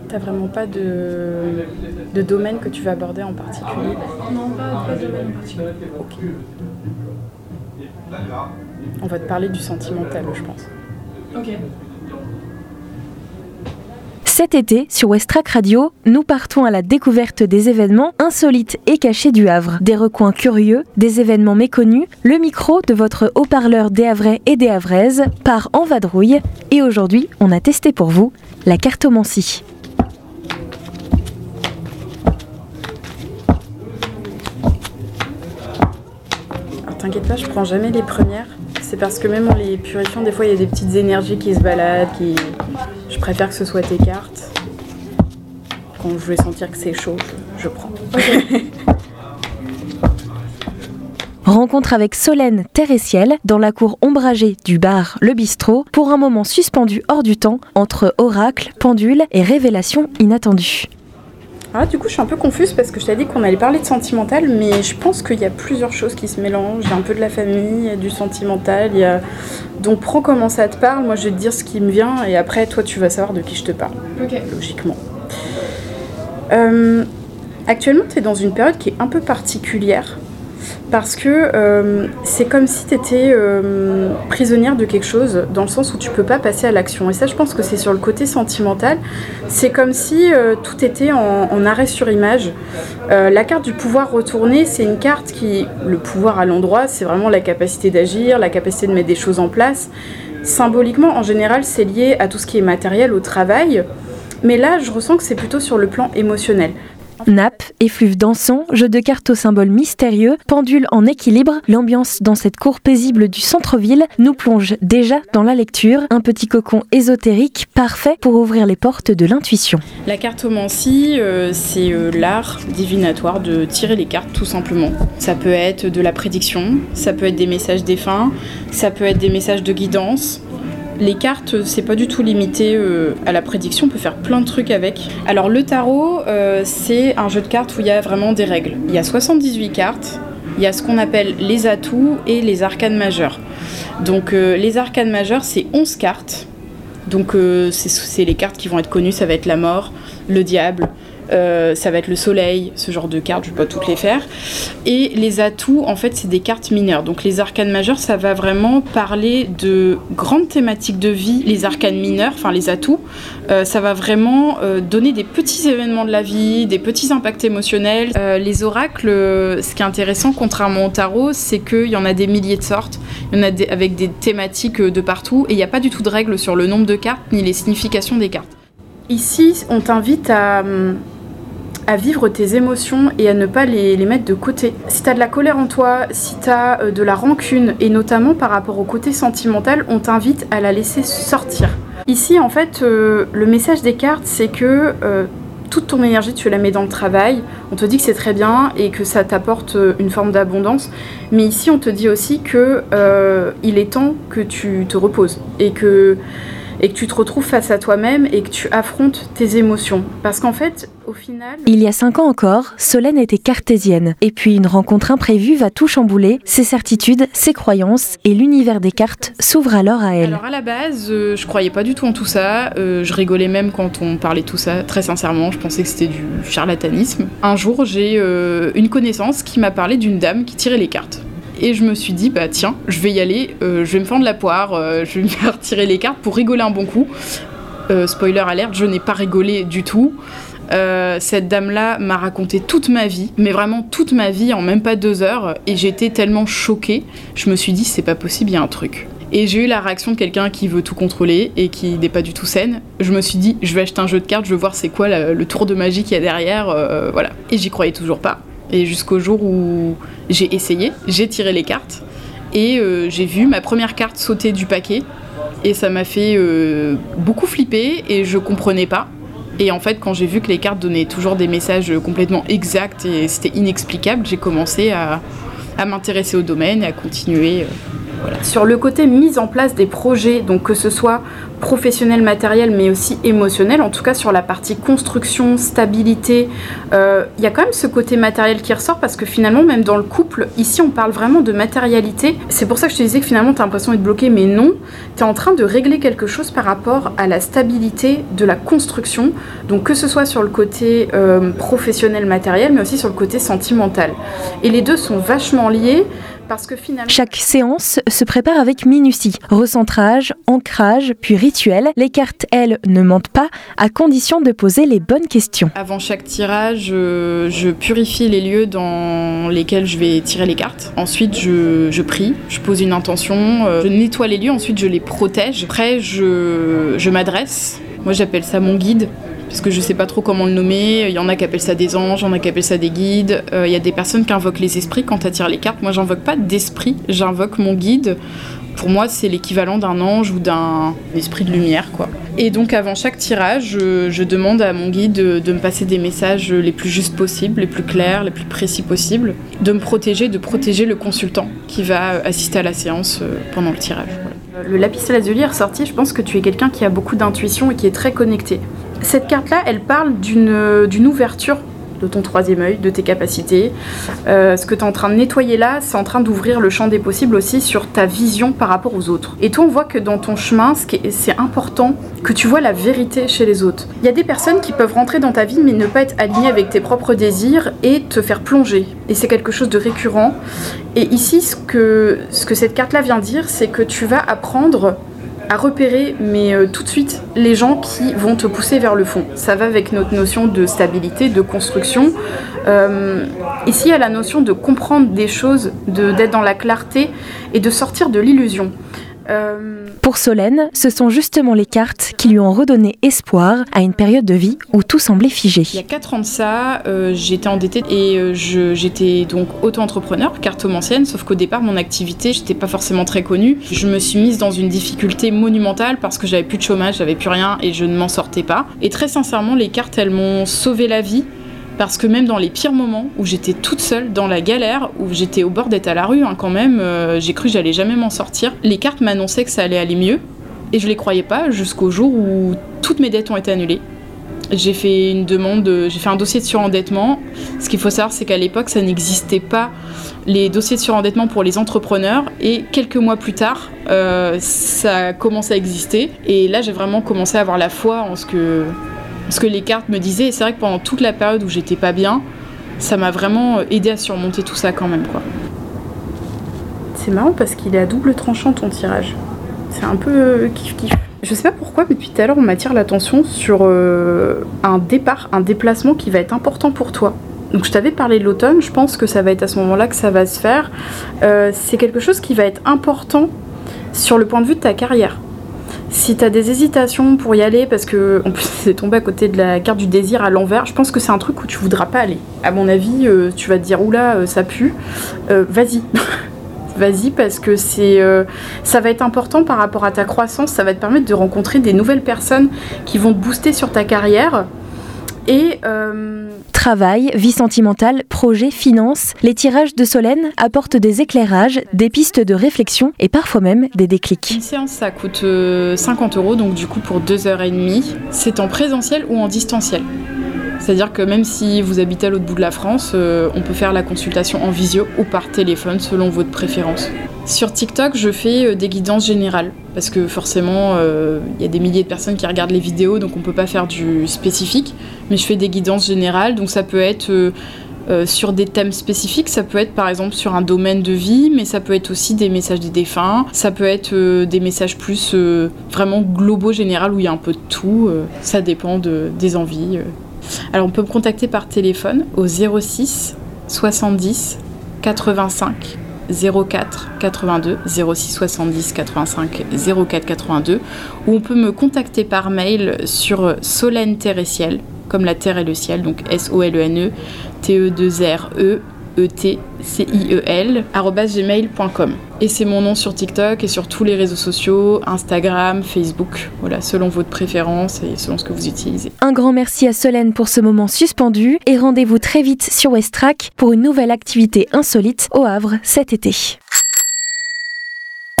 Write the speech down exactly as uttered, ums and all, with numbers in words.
T'as vraiment pas de, de domaine que tu vas aborder en particulier? Non, pas, pas de domaine en particulier. Ok. On va te parler du sentimental, je pense. Ok. Cet été, sur Westrack Radio, nous partons à la découverte des événements insolites et cachés du Havre. Des recoins curieux, des événements méconnus, le micro de votre haut-parleur des Havrais et des Havraises part en vadrouille. Et aujourd'hui, on a testé pour vous la cartomancie. Alors t'inquiète pas, je prends jamais les premières. C'est parce que même en les purifiant, des fois il y a des petites énergies qui se baladent, qui... Je préfère que ce soit tes cartes. Quand je vais sentir que c'est chaud, je, je prends. Okay. Rencontre avec Solène, Terre et Ciel dans la cour ombragée du bar Le Bistrot pour un moment suspendu hors du temps entre oracle, pendule et révélation inattendue. Ah, du coup, je suis un peu confuse parce que je t'ai dit qu'on allait parler de sentimental, mais je pense qu'il y a plusieurs choses qui se mélangent. Il y a un peu de la famille, il y a du sentimental, il y a... Donc prends comment ça te parle, moi je vais te dire ce qui me vient et après toi tu vas savoir de qui je te parle, okay. Logiquement. Euh, actuellement tu es dans une période qui est un peu particulière parce que euh, c'est comme si tu étais euh, prisonnière de quelque chose dans le sens où tu peux pas passer à l'action. Et ça je pense que c'est sur le côté sentimental. C'est comme si euh, tout était en, en arrêt sur image. Euh, la carte du pouvoir retourné, c'est une carte qui, le pouvoir à l'endroit, c'est vraiment la capacité d'agir, la capacité de mettre des choses en place. Symboliquement, en général, c'est lié à tout ce qui est matériel, au travail. Mais là, je ressens que c'est plutôt sur le plan émotionnel. Nappe, effluve dansant, jeu de cartes aux symboles mystérieux, pendule en équilibre, l'ambiance dans cette cour paisible du centre-ville nous plonge déjà dans la lecture, un petit cocon ésotérique parfait pour ouvrir les portes de l'intuition. La cartomancie, euh, c'est euh, l'art divinatoire de tirer les cartes tout simplement. Ça peut être de la prédiction, ça peut être des messages défunts, ça peut être des messages de guidance. Les cartes, c'est pas du tout limité euh, à la prédiction, on peut faire plein de trucs avec. Alors le tarot, euh, c'est un jeu de cartes où il y a vraiment des règles. Il y a soixante-dix-huit cartes, il y a ce qu'on appelle les atouts et les arcanes majeures. Donc euh, les arcanes majeures, c'est onze cartes. Donc euh, c'est, c'est les cartes qui vont être connues, ça va être la mort, le diable, euh, ça va être le soleil, ce genre de cartes, je ne vais pas toutes les faire. Et les atouts, en fait, c'est des cartes mineures. Donc les arcanes majeures, ça va vraiment parler de grandes thématiques de vie. Les arcanes mineures, enfin les atouts, euh, ça va vraiment euh, donner des petits événements de la vie, des petits impacts émotionnels. Euh, les oracles, euh, ce qui est intéressant, contrairement au tarot, c'est qu'il y en a des milliers de sortes. Il y en a des, avec des thématiques de partout. Et il n'y a pas du tout de règles sur le nombre de cartes, ni les significations des cartes. Ici, on t'invite à... à vivre tes émotions et à ne pas les, les mettre de côté. Si tu as de la colère en toi, si tu as euh, de la rancune, et notamment par rapport au côté sentimental, on t'invite à la laisser sortir. Ici, en fait, euh, le message des cartes, c'est que euh, toute ton énergie, tu la mets dans le travail. On te dit que c'est très bien et que ça t'apporte une forme d'abondance. Mais ici, on te dit aussi que euh, il est temps que tu te reposes et que... et que tu te retrouves face à toi-même et que tu affrontes tes émotions. Parce qu'en fait, au final... Il y a cinq ans encore, Solène était cartésienne. Et puis une rencontre imprévue va tout chambouler. Ses certitudes, ses croyances et l'univers des cartes s'ouvre alors à elle. Alors à la base, euh, je croyais pas du tout en tout ça. Euh, je rigolais même quand on parlait de tout ça. Très sincèrement, je pensais que c'était du charlatanisme. Un jour, j'ai euh, une connaissance qui m'a parlé d'une dame qui tirait les cartes. Et je me suis dit, bah tiens, je vais y aller, euh, je vais me fendre la poire, euh, je vais me faire tirer les cartes pour rigoler un bon coup. Euh, spoiler alert, je n'ai pas rigolé du tout. Euh, cette dame-là m'a raconté toute ma vie, mais vraiment toute ma vie en même pas deux heures. Et j'étais tellement choquée, je me suis dit, c'est pas possible, il y a un truc. Et j'ai eu la réaction de quelqu'un qui veut tout contrôler et qui n'est pas du tout saine. Je me suis dit, je vais acheter un jeu de cartes, je veux voir c'est quoi la, le tour de magie qu'il y a derrière, euh, voilà. Et j'y croyais toujours pas. Et jusqu'au jour où j'ai essayé, j'ai tiré les cartes et euh, j'ai vu ma première carte sauter du paquet et ça m'a fait euh, beaucoup flipper et je comprenais pas. Et en fait, quand j'ai vu que les cartes donnaient toujours des messages complètement exacts et c'était inexplicable, j'ai commencé à, à m'intéresser au domaine et à continuer. Voilà. Sur le côté mise en place des projets, donc que ce soit professionnel, matériel, mais aussi émotionnel, en tout cas sur la partie construction, stabilité, il euh, y a quand même ce côté matériel qui ressort parce que finalement, même dans le couple, ici on parle vraiment de matérialité. C'est pour ça que je te disais que finalement tu as l'impression d'être bloqué, mais non, tu es en train de régler quelque chose par rapport à la stabilité de la construction, donc que ce soit sur le côté euh, professionnel, matériel, mais aussi sur le côté sentimental. Et les deux sont vachement liés. Parce que finalement... Chaque séance se prépare avec minutie. Recentrage, ancrage, puis rituel. Les cartes, elles, ne mentent pas, à condition de poser les bonnes questions. Avant chaque tirage, je, je purifie les lieux dans lesquels je vais tirer les cartes. Ensuite, je, je prie, je pose une intention, je nettoie les lieux, ensuite je les protège. Après, je, je m'adresse. Moi, j'appelle ça mon guide. Parce que je sais pas trop comment le nommer, il y en a qui appellent ça des anges, il y en a qui appellent ça des guides, euh, il y a des personnes qui invoquent les esprits quand tu tires les cartes. Moi j'invoque pas d'esprit, j'invoque mon guide. Pour moi c'est l'équivalent d'un ange ou d'un esprit de lumière quoi. Et donc avant chaque tirage, je, je demande à mon guide de, de me passer des messages les plus justes possibles, les plus clairs, les plus précis possibles, de me protéger, de protéger le consultant qui va assister à la séance pendant le tirage. Voilà. Le lapis lazuli est ressorti, je pense que tu es quelqu'un qui a beaucoup d'intuition et qui est très connecté. Cette carte-là, elle parle d'une, d'une ouverture de ton troisième œil, de tes capacités. Euh, ce que tu es en train de nettoyer là, c'est en train d'ouvrir le champ des possibles aussi sur ta vision par rapport aux autres. Et toi, on voit que dans ton chemin, ce qui est, c'est important que tu vois la vérité chez les autres. Il y a des personnes qui peuvent rentrer dans ta vie mais ne pas être alignées avec tes propres désirs et te faire plonger. Et c'est quelque chose de récurrent. Et ici, ce que, ce que cette carte-là vient dire, c'est que tu vas apprendre à repérer, mais euh, tout de suite, les gens qui vont te pousser vers le fond. Ça va avec notre notion de stabilité, de construction. Euh, ici, il y a la notion de comprendre des choses, de, d'être dans la clarté et de sortir de l'illusion. Euh... Pour Solène, ce sont justement les cartes qui lui ont redonné espoir à une période de vie où tout semblait figé. Il y a quatre ans de ça, euh, j'étais endettée et euh, je, j'étais donc auto-entrepreneur, cartomancienne, sauf qu'au départ, mon activité, j'étais pas forcément très connue. Je me suis mise dans une difficulté monumentale parce que j'avais plus de chômage, j'avais plus rien et je ne m'en sortais pas. Et très sincèrement, les cartes, elles m'ont sauvé la vie. Parce que même dans les pires moments où j'étais toute seule, dans la galère, où j'étais au bord d'être à la rue hein, quand même, euh, j'ai cru que j'allais jamais m'en sortir, les cartes m'annonçaient que ça allait aller mieux. Et je les croyais pas jusqu'au jour où toutes mes dettes ont été annulées. J'ai fait une demande, de, j'ai fait un dossier de surendettement. Ce qu'il faut savoir, c'est qu'à l'époque, ça n'existait pas, les dossiers de surendettement pour les entrepreneurs. Et quelques mois plus tard, euh, ça a commencé à exister. Et là, j'ai vraiment commencé à avoir la foi en ce que... ce que les cartes me disaient, et c'est vrai que pendant toute la période où j'étais pas bien, ça m'a vraiment aidé à surmonter tout ça quand même, quoi. C'est marrant parce qu'il est à double tranchant ton tirage. C'est un peu kiff-kiff. Je sais pas pourquoi, mais depuis tout à l'heure, on m'attire l'attention sur euh, un départ, un déplacement qui va être important pour toi. Donc je t'avais parlé de l'automne, je pense que ça va être à ce moment-là que ça va se faire. Euh, c'est quelque chose qui va être important sur le point de vue de ta carrière. Si t'as des hésitations pour y aller, parce que en plus c'est tombé à côté de la carte du désir à l'envers, je pense que c'est un truc où tu voudras pas aller. À mon avis, euh, tu vas te dire oula, euh, ça pue. Euh, vas-y, vas-y parce que c'est, euh, ça va être important par rapport à ta croissance. Ça va te permettre de rencontrer des nouvelles personnes qui vont te booster sur ta carrière. Et euh... travail, vie sentimentale, projet, finances, les tirages de Solène apportent des éclairages, des pistes de réflexion et parfois même des déclics. Une séance, ça coûte euh, cinquante euros, donc du coup pour deux heures et demie. C'est en présentiel ou en distanciel. C'est-à-dire que même si vous habitez à l'autre bout de la France, euh, on peut faire la consultation en visio ou par téléphone selon votre préférence. Sur TikTok, je fais euh, des guidances générales parce que forcément, il euh, y a des milliers de personnes qui regardent les vidéos, donc on peut pas faire du spécifique. Mais je fais des guidances générales, donc ça peut être euh, euh, sur des thèmes spécifiques, ça peut être par exemple sur un domaine de vie, mais ça peut être aussi des messages des défunts, ça peut être euh, des messages plus euh, vraiment globaux, généraux, où il y a un peu de tout, euh, ça dépend de, des envies. Euh. Alors on peut me contacter par téléphone au zéro six soixante-dix quatre-vingt-cinq zéro quatre quatre-vingt-deux, zéro six soixante-dix quatre-vingt-cinq zéro quatre quatre-vingt-deux, ou on peut me contacter par mail sur Solène Terre et Ciel, comme la terre et le ciel, donc S O L E N E T E deux R E E T C I E L arobase gmail point com. Et c'est mon nom sur TikTok et sur tous les réseaux sociaux, Instagram, Facebook, voilà, selon votre préférence et selon ce que vous utilisez. Un grand merci à Solène pour ce moment suspendu et rendez-vous très vite sur Westrack pour une nouvelle activité insolite au Havre cet été.